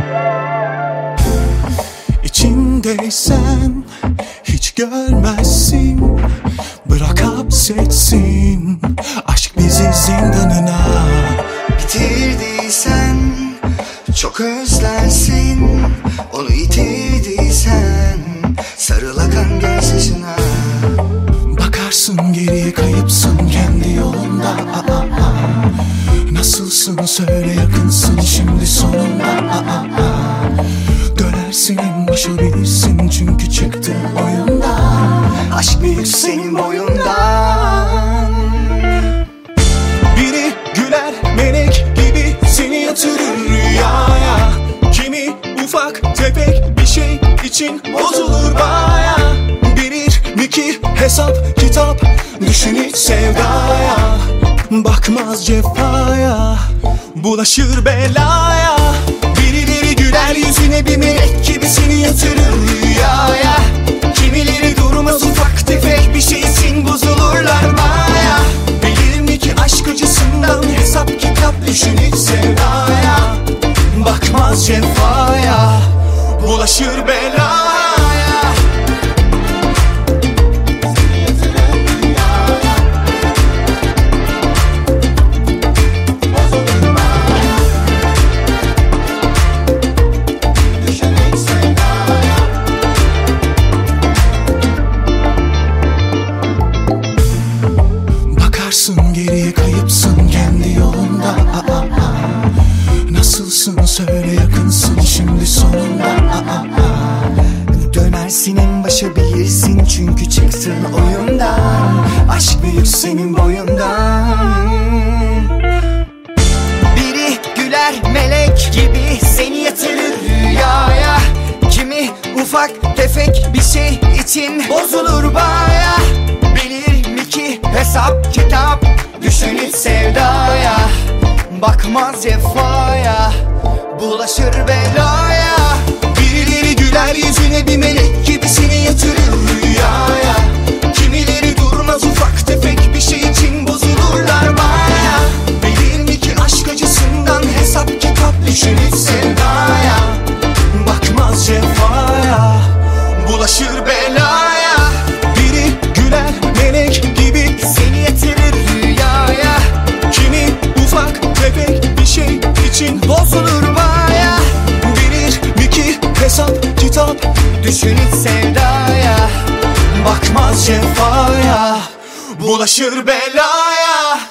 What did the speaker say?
İçindeysen hiç görmezsin. Bırak hapsetsin aşk bizi zindanına. Bitirdiysen çok özlersin. Onu yitirdiysen sarıl akan gözyaşına. Bakarsın geriye, kayıpsın kendi yolunda. Nasılsın söyle, yakınsın şimdi sonunda. Dönersin en başa, bilirsin çünkü çıktın oyundan. Aşk büyük senin boyundan. Biri güler melek gibi seni yatırır rüyaya. Kimi ufak tefek bir şey için bozulur baya. Bilir mi ki hesap kitap, düşün hiç sevdaya. Bakmaz cefaya, bulaşır belaya. Birileri güler yüzüne, bir melek gibi seni yatırır rüyaya. Kimileri durmaz, ufak tefek bir şey için bozulurlar baya. Bilir mi ki aşk acısından hesap kitap, düşün hiç sevdaya. Bakmaz cefaya, bulaşır belaya. Bakarsın geriye, kayıpsın kendi yolunda. Nasılsın söyle, yakınsın şimdi sonunda. Dönersin en başa, bilirsin çünkü çıktın oyundan. Aşk büyük senin boyundan. Biri güler melek gibi seni yatırır rüyaya. Kimi ufak tefek bir şey için bozulur baya. Bilir mi ki hesap kitap, düşün hiç sevdaya. Bakmaz cefaya, bulaşır belaya. Birileri güler yüzüne, bir melek gibi seni yatırır rüyaya. Kimileri durmaz, ufak tefek bir şey için bozulurlar baya. Bilir mi ki aşk acısından hesap kitap, düşün hiç sevdaya. Bakmaz cefaya, bulaşır belaya. Biri güler melek gibi Seni yatırır rüyaya. kimi ufak tefek bir şey için Bozulur baya. bilir mi ki hesap kitap, Düşün hiç sevdaya. bakmaz cefaya, bulaşır belaya.